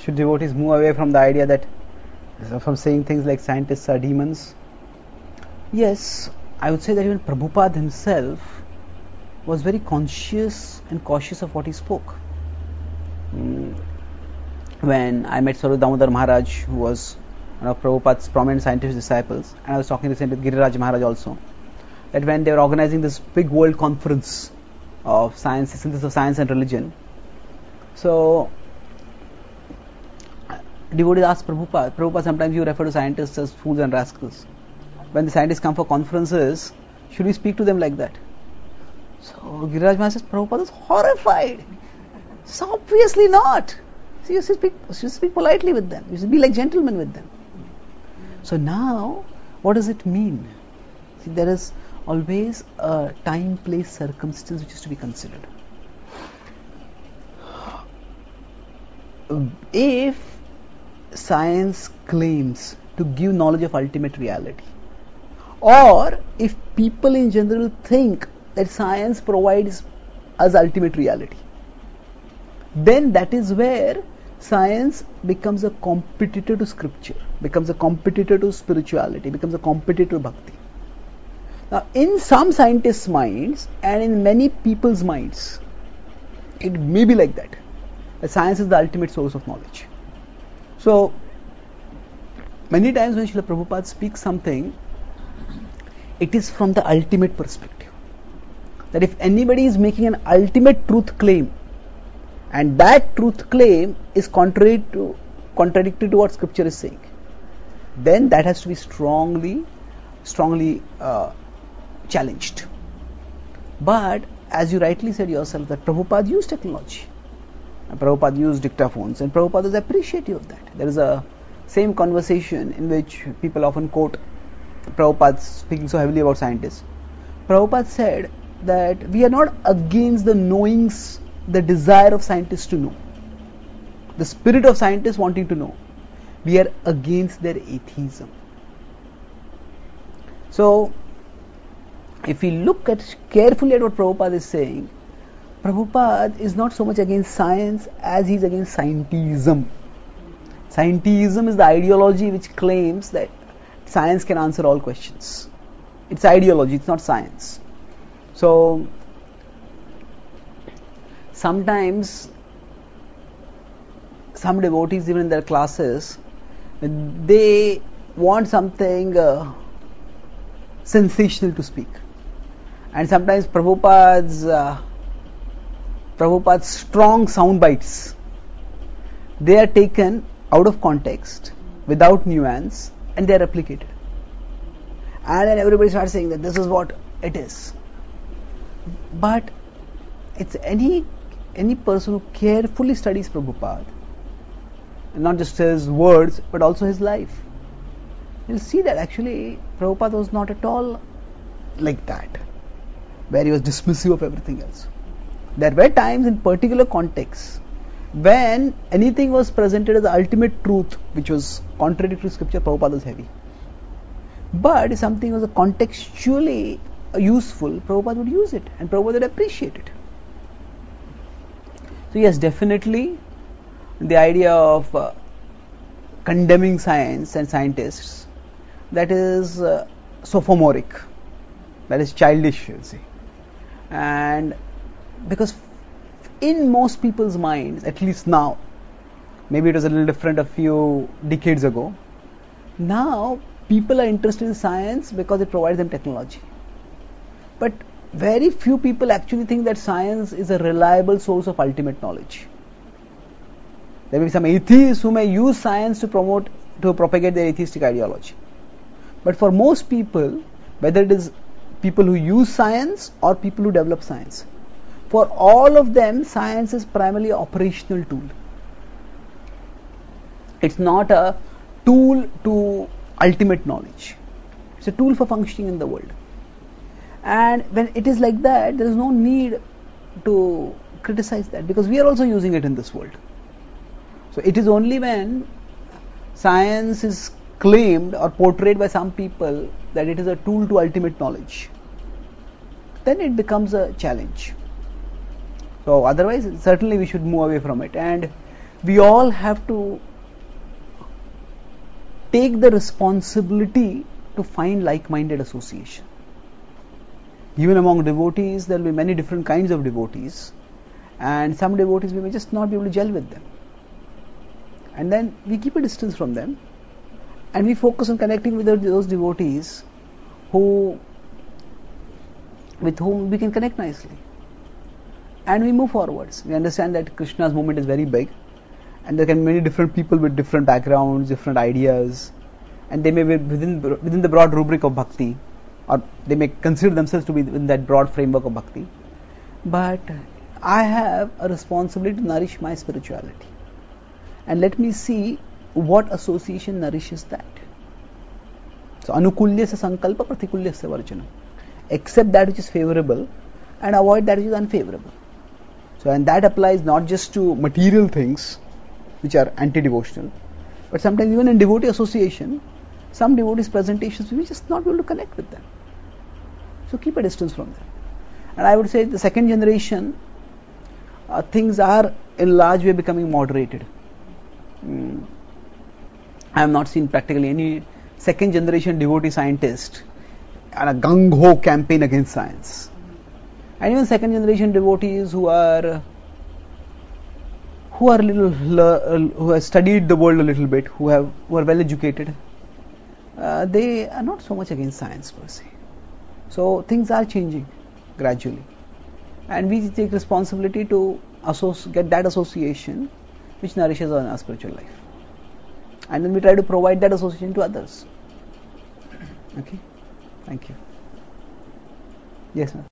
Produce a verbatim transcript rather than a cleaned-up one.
Should devotees move away from the idea that, from saying things like scientists are demons? Yes, I would say that even Prabhupada himself was very conscious and cautious of what he spoke. Mm. When I met Swarup Damodar Maharaj, who was one of Prabhupada's prominent scientific disciples, and I was talking recently with Giriraj Maharaj also, that when they were organizing this big world conference of science, synthesis of science and religion, so devotees asked Prabhupada, Prabhupada, sometimes you refer to scientists as fools and rascals. When the scientists come for conferences, should we speak to them like that? So Giriraj Maharaj says, Prabhupada was horrified. So obviously not. So you should speak, you should speak politely with them. You should be like gentlemen with them. So now, what does it mean? See, there is always a time, place, circumstance which is to be considered. If science claims to give knowledge of ultimate reality, or if people in general think that science provides us ultimate reality, then that is where science becomes a competitor to scripture, becomes a competitor to spirituality, becomes a competitor to bhakti. Now, in some scientists' minds and in many people's minds, it may be like that. That science is the ultimate source of knowledge. So, many times when Srila Prabhupada speaks something, it is from the ultimate perspective. That if anybody is making an ultimate truth claim, and that truth claim is contrary to, contradictory to what scripture is saying, then that has to be strongly, strongly uh, challenged. But as you rightly said yourself, that Prabhupada used technology, and Prabhupada used dictaphones, and Prabhupada is appreciative of that. There is a same conversation in which people often quote Prabhupada speaking so heavily about scientists. Prabhupada said that we are not against the knowings, the desire of scientists to know, the spirit of scientists wanting to know. We are against their atheism. So, if we look at carefully at what Prabhupada is saying, Prabhupada is not so much against science as he is against scientism. Scientism is the ideology which claims that science can answer all questions. It's ideology, it's not science. So, sometimes some devotees, even in their classes, they want something uh, sensational to speak. And sometimes Prabhupada's, uh, Prabhupada's strong sound bites, they are taken out of context, without nuance, and they are replicated. And then everybody starts saying that this is what it is. But it's any any person who carefully studies Prabhupada, and not just his words, but also his life, you'll see that actually Prabhupada was not at all like that, where he was dismissive of everything else. There were times in particular contexts when anything was presented as the ultimate truth, which was contrary to scripture, Prabhupada was heavy. But if something was contextually useful, Prabhupada would use it, and Prabhupada would appreciate it. So yes, definitely the idea of uh, condemning science and scientists, that is uh, sophomoric, that is childish, you'll see. And because in most people's minds, at least now, maybe it was a little different a few decades ago, now people are interested in science because it provides them technology. But very few people actually think that science is a reliable source of ultimate knowledge. There may be some atheists who may use science to promote, to propagate their atheistic ideology. But for most people, whether it is people who use science or people who develop science, for all of them, science is primarily an operational tool. It's not a tool to ultimate knowledge. It's a tool for functioning in the world. And when it is like that, there is no need to criticize that, because we are also using it in this world. So it is only when science is claimed or portrayed by some people that it is a tool to ultimate knowledge, then it becomes a challenge. So otherwise, certainly we should move away from it. And we all have to take the responsibility to find like-minded association. Even among devotees, there will be many different kinds of devotees, and some devotees we may just not be able to gel with them. And then we keep a distance from them, and we focus on connecting with those devotees who, with whom we can connect nicely. And we move forwards. We understand that Krishna's movement is very big, and there can be many different people with different backgrounds, different ideas, and they may be within within the broad rubric of bhakti, or they may consider themselves to be in that broad framework of bhakti. But I have a responsibility to nourish my spirituality, and let me see what association nourishes that. So anukulya sa sankalpa, pratikulya sa varjanam. Accept that which is favorable and avoid that which is unfavorable. So, and that applies not just to material things which are anti-devotional, but sometimes even in devotee association, some devotees' presentations, we may just not be able to connect with them. So keep a distance from them. And I would say the second generation, uh, things are in large way becoming moderated. Mm. I have not seen practically any second generation devotee scientist and a gung-ho campaign against science. And even second generation devotees who are who are little uh, who have studied the world a little bit, who have who are well educated, uh, they are not so much against science per se. So things are changing gradually, and we take responsibility to associ- get that association which nourishes our, our spiritual life, and then we try to provide that association to others. Okay, thank you. Yes, ma'am.